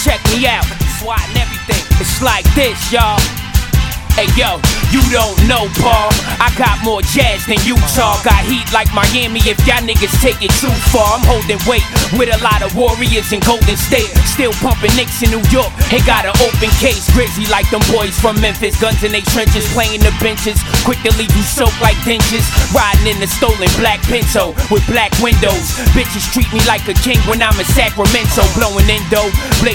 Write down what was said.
check me out. Swatting everything. It's like this, y'all. Hey yo, you don't know, Paul. I got more jazz than Utah. Got heat like Miami if y'all niggas take it too far. I'm holding weight with a lot of warriors in Golden State. Still pumping Knicks in New York. Ain't got an open case. Grizzly like them boys from Memphis. Guns in they trenches, playing the benches. Quick to leave you soaked like dentures. Riding in the stolen black Pinto with black windows. Bitches treat me like a king when I'm in Sacramento. Blowing endo.